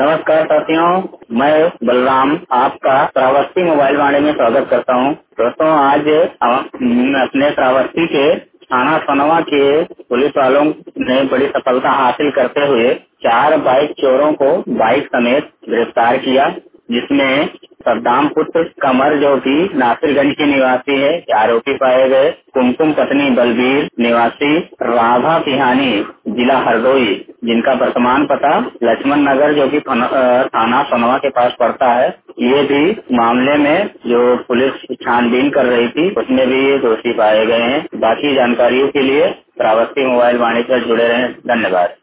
नमस्कार साथियों, मैं बलराम आपका श्रावस्ती मोबाइल वाणी में स्वागत करता हूं। दोस्तों, आज हम अपने श्रावस्ती के थाना सोनवा के पुलिस वालों ने बड़ी सफलता हासिल करते हुए 4 बाइक चोरों को बाइक समेत गिरफ्तार किया, जिसमें सद्दाम पुत्र कमर जो कि नासिरगंज के निवासी है आरोपी पाए गए। कुमकुम पत्नी बलबीर निवासी राभा पिहानी जिला हरदोई, जिनका वर्तमान पता लक्ष्मण नगर जो कि थाना सोनवा के पास पड़ता है। ये भी मामले में जो पुलिस छानबीन कर रही थी उसमें भी ये दोषी पाए गए हैं। बाकी जानकारियों के लिए श्रावस्ती मोबाइल वाणी पर जुड़े रहें। धन्यवाद।